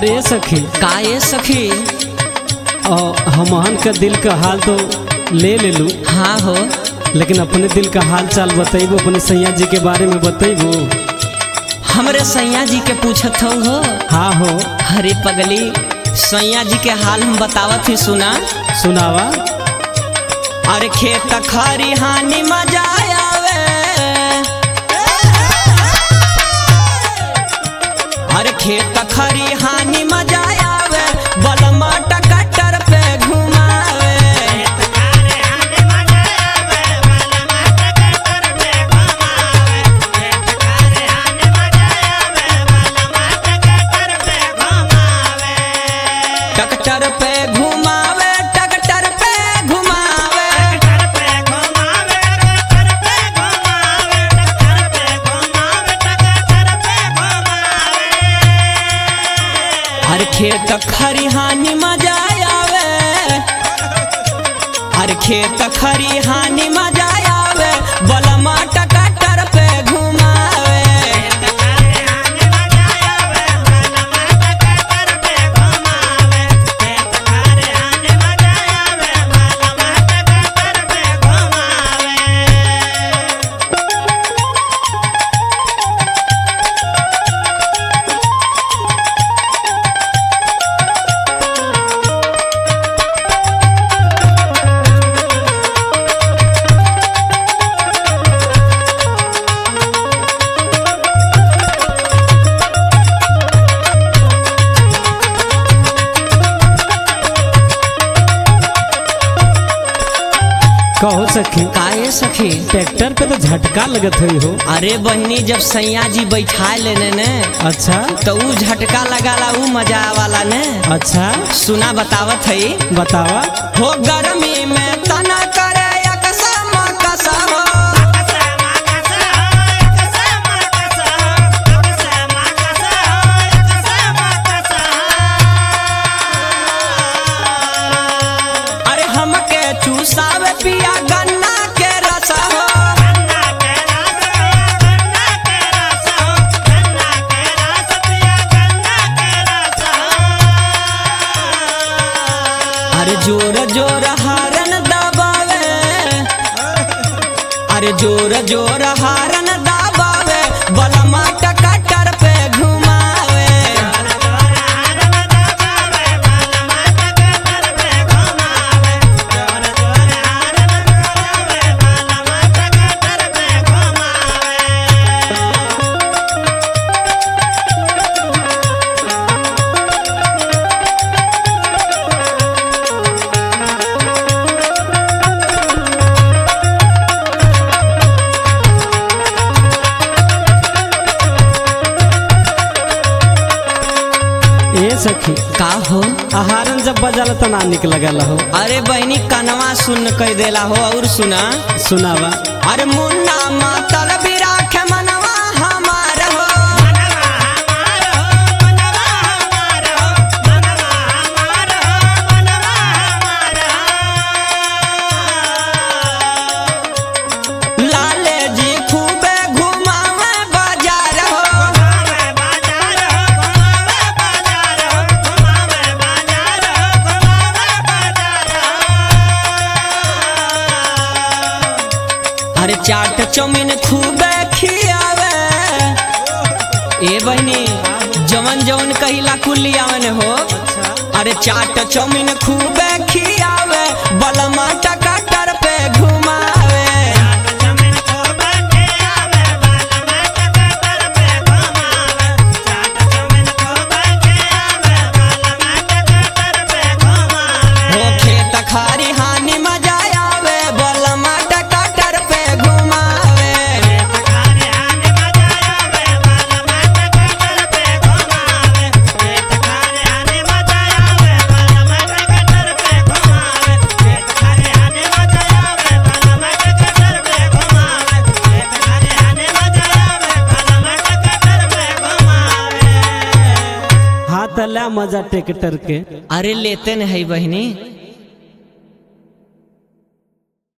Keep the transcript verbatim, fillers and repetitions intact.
अरे सखी का ये सखी? हमहन का दिल का हाल तो ले ले लू, हाँ हो, लेकिन अपने दिल का हाल चाल बतैबो, अपने सैया जी के बारे में बतैबो। हमरे सैया जी के पूछत हो हो? हाँ हो। अरे पगली, सैया जी के हाल हम बतावत ही, सुना सुनावा। अरे खेत खरी हानि मजा आवे, अरे खेत खरी हानि मजा आवे, बलमा टकटर पे घुमावे। टकटर पे घुमावे, टकटर पे घुमावे, अरे खेत खरिहानी मजा आवे, अरे खेत खरिहानी मजा आवे, बलमा टकटर पे घुमावे। कहो सखी, का ये सखी? ट्रैक्टर पे तो झटका लगत हुई हो। अरे बहनी, जब सैया जी बैठा लेने ने, अच्छा, तो ऊ झटका लगाला, ऊ मजा वाला ने। अच्छा सुना बतावत है, बतावा। हो गर्मी में तना करे अकसा मकसा हो, अरे हमके चूसावे पिया गन्ना के रस हो, अरे जोर जोर हारन दबावे, अरे जोर जोर हारन दबावे, बलमा टकटर पे घुमावे। ए सखी, का हो? आहारन जब बजाला तो ना निक लगल हो। अरे बहनी, कनवा सुन कह देला हो। और सुना, सुनावा। अरे मुन्ना मातल बिराख मनवा हमार हो, लाले जी खूबे घुमावे बाजार हो, अरे चाट चौमिन खूबे खियावे। ए बहनी, जवन जवन कहिला कुली आवन हो। अरे चाट चौमिन खूबे खियावे, बलमा टकटर पे घुमावे। हो खेत खारी हानि मजा आवे, बलमा टकटर पे घुमावे। हाँ, तला मजा ट्रैक्टर के। अरे लेते नहीं बहनी।